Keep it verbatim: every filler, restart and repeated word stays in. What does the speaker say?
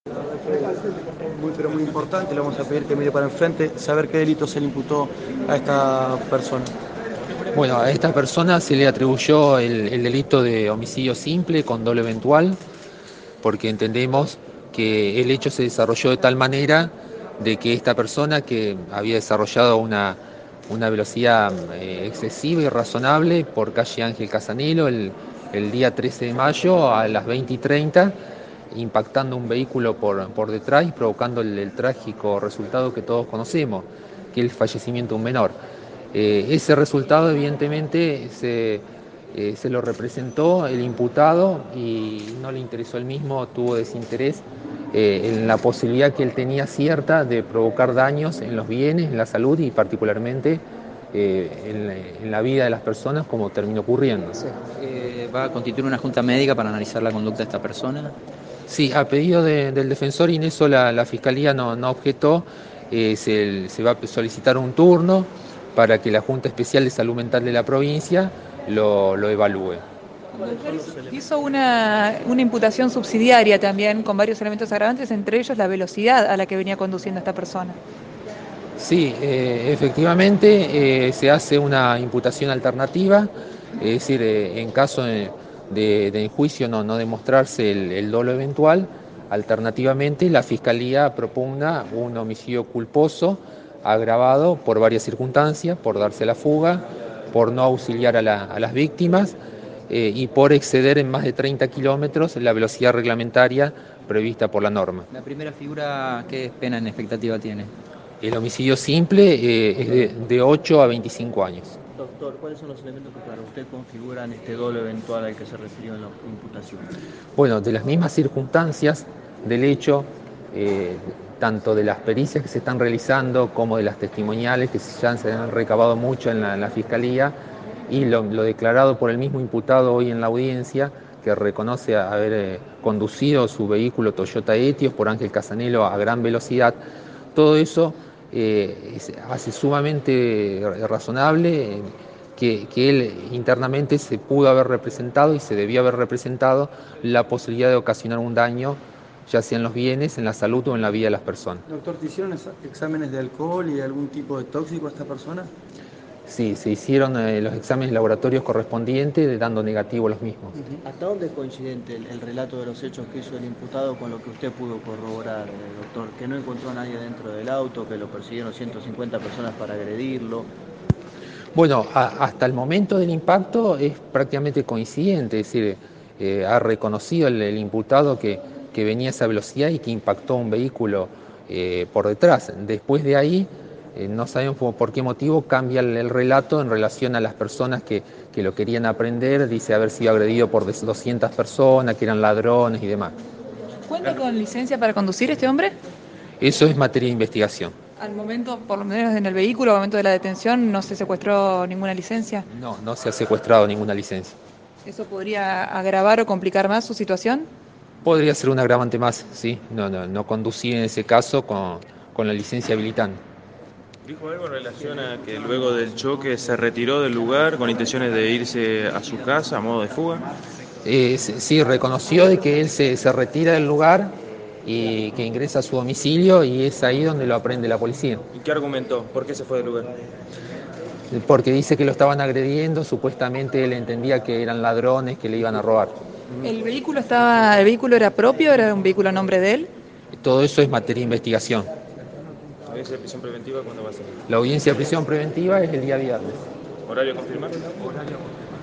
Muy, pero muy importante, le vamos a pedir que mire para enfrente, saber qué delito se le imputó a esta persona. Bueno, a esta persona se le atribuyó el, el delito de homicidio simple con dolo eventual, porque entendemos que el hecho se desarrolló de tal manera de que esta persona, que había desarrollado una, una velocidad eh, excesiva y razonable por calle Ángel Casanelo el, el día trece de mayo a las veinte y treinta, impactando un vehículo por, por detrás y provocando el, el trágico resultado que todos conocemos, que es el fallecimiento de un menor. Eh, ese resultado evidentemente se, eh, se lo representó el imputado y no le interesó el mismo, tuvo desinterés eh, en la posibilidad que él tenía cierta de provocar daños en los bienes, en la salud y particularmente eh, en, en la vida de las personas, como terminó ocurriendo. Sí. Eh, ¿Va a constituir una junta médica para analizar la conducta de esta persona? Sí, a pedido de, del defensor y en eso la, la Fiscalía no, no objetó, eh, se, se va a solicitar un turno para que la Junta Especial de Salud Mental de la provincia lo, lo evalúe. Hizo una, una imputación subsidiaria también con varios elementos agravantes, entre ellos la velocidad a la que venía conduciendo esta persona. Sí, eh, efectivamente eh, se hace una imputación alternativa, es decir, eh, en caso de, de, de en juicio no, no demostrarse el, el dolo eventual, alternativamente la Fiscalía propugna un homicidio culposo agravado por varias circunstancias, por darse la fuga, por no auxiliar a, la, a las víctimas eh, y por exceder en más de treinta kilómetros la velocidad reglamentaria prevista por la norma. La primera figura, ¿qué pena en expectativa tiene? El homicidio simple eh, es de, de ocho a veinticinco años. Doctor, ¿cuáles son los elementos que para usted configuran este dolo eventual al que se refirió en la imputación? Bueno, de las mismas circunstancias del hecho, eh, tanto de las pericias que se están realizando como de las testimoniales que ya se han recabado mucho en la, en la Fiscalía y lo, lo declarado por el mismo imputado hoy en la audiencia, que reconoce haber eh, conducido su vehículo Toyota Etios por Ángel Casanelo a gran velocidad. Todo eso eh, hace sumamente razonable eh, que, que él internamente se pudo haber representado y se debió haber representado la posibilidad de ocasionar un daño, ya sea en los bienes, en la salud o en la vida de las personas. Doctor, ¿te hicieron exámenes de alcohol y de algún tipo de tóxico a esta persona? Sí, se hicieron eh, los exámenes laboratorios correspondientes, dando negativo los mismos. ¿Hasta dónde es coincidente el, el relato de los hechos que hizo el imputado con lo que usted pudo corroborar, eh, doctor? Que no encontró a nadie dentro del auto, que lo persiguieron ciento cincuenta personas para agredirlo. Bueno, a, hasta el momento del impacto es prácticamente coincidente, es decir, eh, ha reconocido el, el imputado que, que venía a esa velocidad y que impactó un vehículo eh, por detrás. Después de ahí, eh, no sabemos por, por qué motivo cambia el, el relato en relación a las personas que, que lo querían aprender, dice haber sido agredido por doscientas personas, que eran ladrones y demás. ¿Cuenta con licencia para conducir este hombre? Eso es materia de investigación. Al momento, por lo menos en el vehículo, al momento de la detención, no se secuestró ninguna licencia. No, no se ha secuestrado ninguna licencia. ¿Eso podría agravar o complicar más su situación? Podría ser un agravante más, sí. No, no, no conducir en ese caso con, con la licencia habilitante. ¿Dijo algo en relación a que luego del choque se retiró del lugar con intenciones de irse a su casa a modo de fuga? Eh, sí, reconoció de que él se, se retira del lugar y que ingresa a su domicilio y es ahí donde lo aprende la policía. ¿Y qué argumentó? ¿Por qué se fue del lugar? Porque dice que lo estaban agrediendo, supuestamente él entendía que eran ladrones que le iban a robar. ¿El vehículo estaba, el vehículo era propio, era un vehículo a nombre de él? Todo eso es materia de investigación. ¿La audiencia de prisión preventiva cuándo va a ser? La audiencia de prisión preventiva es el día viernes. ¿Horario confirmado? Horario